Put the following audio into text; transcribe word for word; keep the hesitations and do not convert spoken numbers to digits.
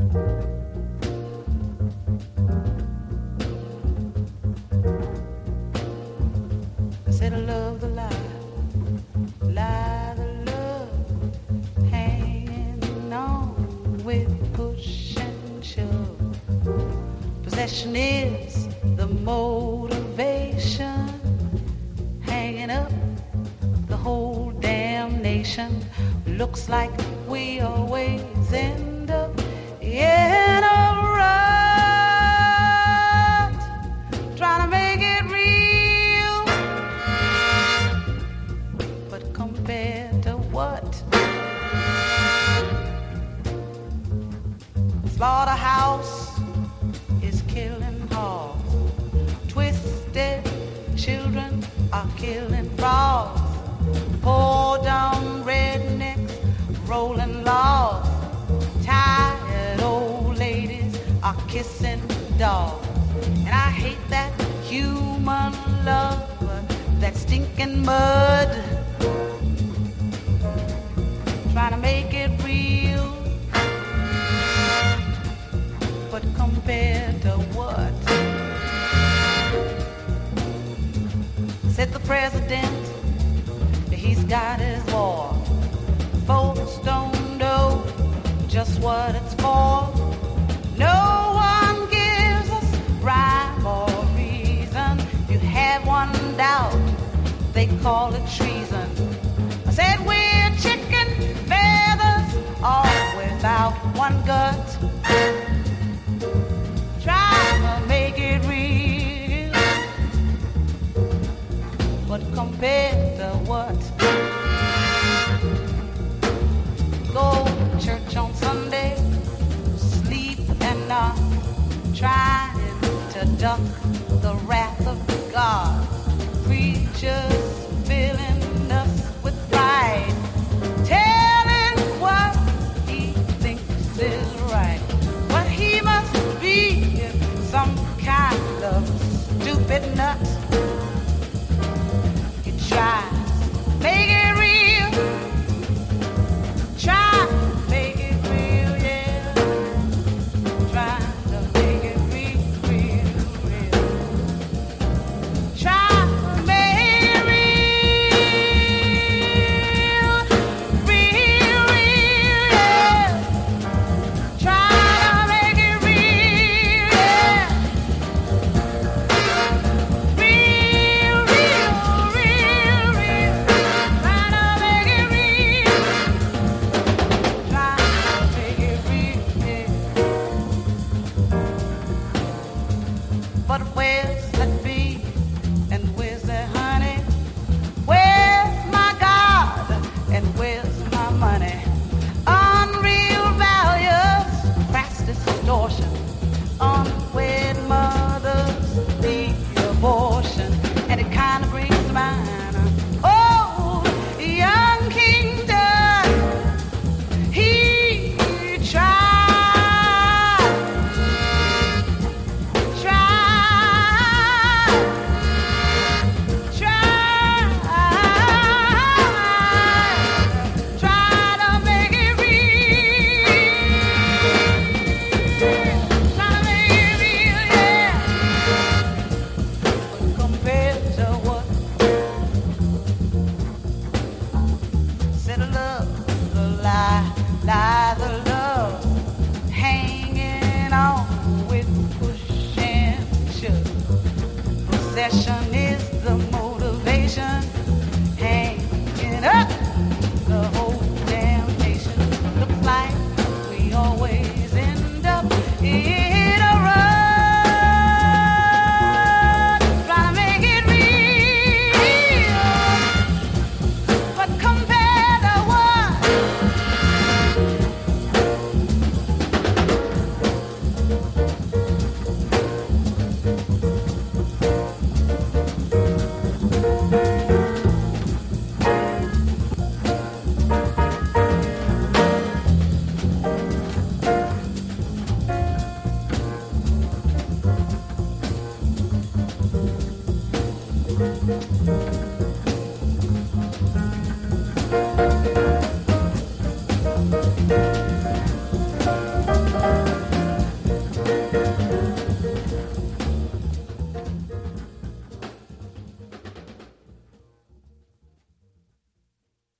I said I love the lie, lie, the love, hanging on with push and shove. Possession is the motivation, hanging up the whole damn nation. Looks like we always end up in a rut, trying to make it real. But compared to what? Slaughterhouse is killing hard. Twisted children are killing frogs. Poor dumb rednecks rolling logs. Tired old ladies are kissing dogs. And I hate that human love, that stinking mud, trying to make it real. But compared to what? Said the president, he's got his war. Folks don't know just what it's for. No one gives us rhyme or reason. If you have one doubt, they call it treason. I said we're chicken feathers, all without one gut. Trying to make it real, but compared to what? Go to church on Sunday, sleep and not trying to duck the wrath of God. Preachers filling us with pride, telling what he thinks is right. But he must be some kind of stupid nut.